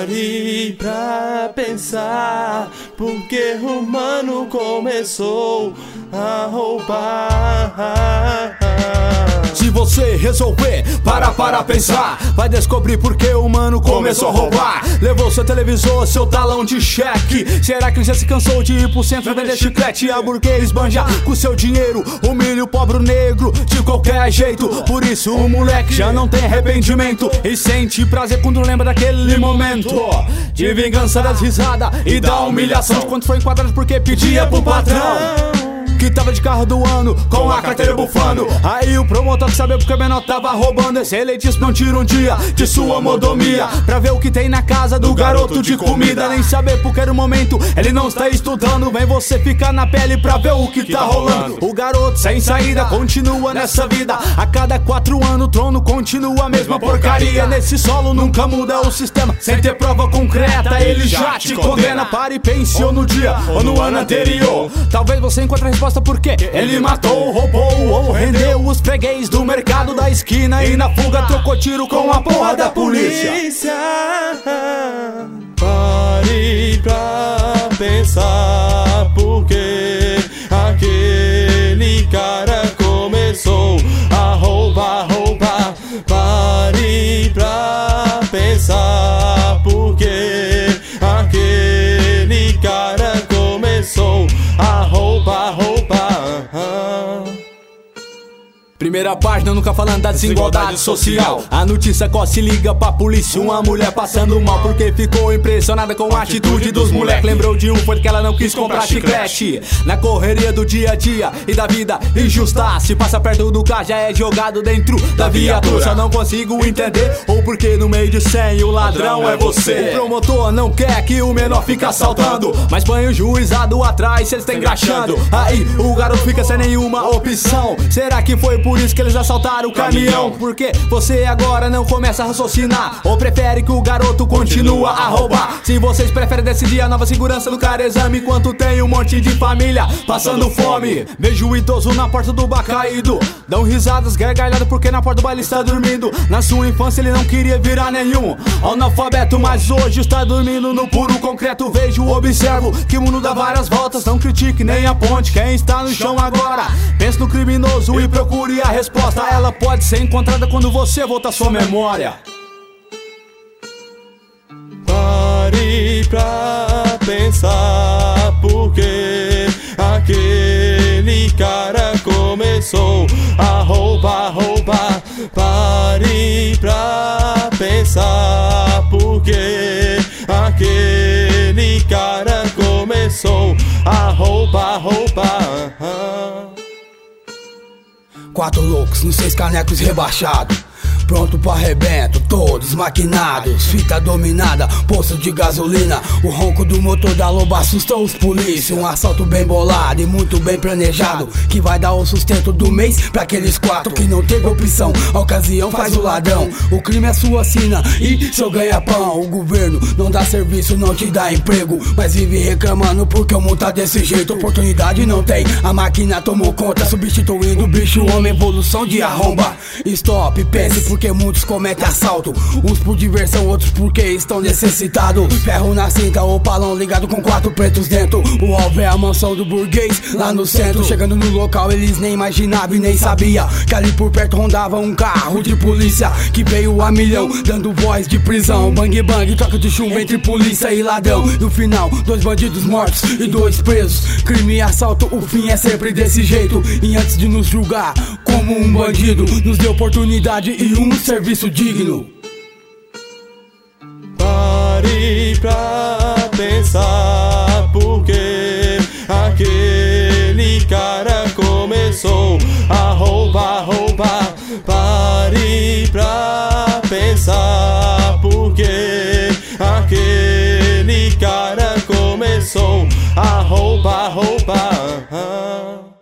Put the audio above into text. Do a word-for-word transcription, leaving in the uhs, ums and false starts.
Pare pra pensar, porque o mano começou a roubar. Se você resolver parar para pensar, vai descobrir porque o mano começou a roubar. Levou seu televisor, seu talão de cheque. Será que ele já se cansou de ir pro centro vender chiclete? A burguês esbanja com seu dinheiro, humilha o pobre negro de qualquer jeito. Por isso o moleque já não tem arrependimento e sente prazer quando lembra daquele momento de vingança das risadas e da humilhação de quando foi enquadrado porque pedia pro patrão que tava de carro do ano, com a carteira bufando. Aí o promotor que sabia porque o menor tava roubando. Esse eleitíssimo não tira um dia de sua mordomia pra ver o que tem na casa do garoto de comida. Nem saber porque era o momento, ele não está estudando. Vem você ficar na pele pra ver o que tá rolando. O garoto sem saída continua nessa vida. A cada quatro anos o trono continua a mesma porcaria. Nesse solo nunca muda o sistema. Sem ter prova concreta ele já te condena. Pare e pense ou no dia ou no ano anterior. Talvez você encontre a resposta porque ele matou, roubou ou rendeu os freguês do mercado da esquina e na fuga trocou tiro com a porra da polícia. Pare pra pensar, porque aquele cara começou a roubar, roubar. Pare pra pensar, porque aquele cara começou a roubar, roubar. Primeira página, nunca falando da desigualdade social. A notícia corre, se liga pra polícia. Uma mulher passando mal porque ficou impressionada com a atitude dos moleques. Lembrou de um, foi que ela não quis comprar chiclete. Na correria do dia a dia e da vida injusta, se passa perto do carro já é jogado dentro da viatura. Só não consigo entender ou porque no meio de cem o ladrão é você. O promotor não quer que o menor fique assaltando, mas põe o juizado atrás se eles estão engraxando. Aí o garoto fica sem nenhuma opção. Será que foi por Por isso que eles assaltaram o caminhão? Porque você agora não começa a raciocinar, ou prefere que o garoto continue a roubar? Se vocês preferem decidir a nova segurança do cara, exame enquanto tem um monte de família passando fome. Vejo o idoso na porta do bar caído, dão risadas gargalhadas porque na porta do baile está dormindo. Na sua infância ele não queria virar nenhum analfabeto, mas hoje está dormindo no puro concreto. Vejo, observo que o mundo dá várias voltas, não critique nem aponte quem está no chão agora. Pense no criminoso e procure a resposta. Ela pode ser encontrada quando você voltar sua memória. Pare pra pensar, porque aquele cara começou a roubar, roubar. Pare pra pensar, porque aquele cara começou a roubar, roubar. Quatro loucos nos seis canecos rebaixados, pronto pro arrebento, todos maquinados. Fita dominada, poço de gasolina. O ronco do motor da loba assustou os polícia. Um assalto bem bolado e muito bem planejado, que vai dar o sustento do mês pra aqueles quatro que não teve opção. A ocasião faz o ladrão, o crime é sua sina e seu ganha-pão. O governo não dá serviço, não te dá emprego, mas vive reclamando porque o mundo tá desse jeito. Oportunidade não tem, a máquina tomou conta, substituindo o bicho homem, evolução de arromba. Stop, pense porque muitos cometem assalto, uns por diversão, outros porque estão necessitados. Ferro na cinta, o palão ligado com quatro pretos dentro. O alvo é a mansão do burguês lá no centro. Chegando no local eles nem imaginavam e nem sabia que ali por perto rondava um carro de polícia que veio a milhão, dando voz de prisão. Bang bang, troca de chumbo entre polícia e ladrão. No final, dois bandidos mortos e dois presos. Crime e assalto, o fim é sempre desse jeito. E antes de nos julgar como um bandido, nos deu oportunidade e um serviço digno. Pare pra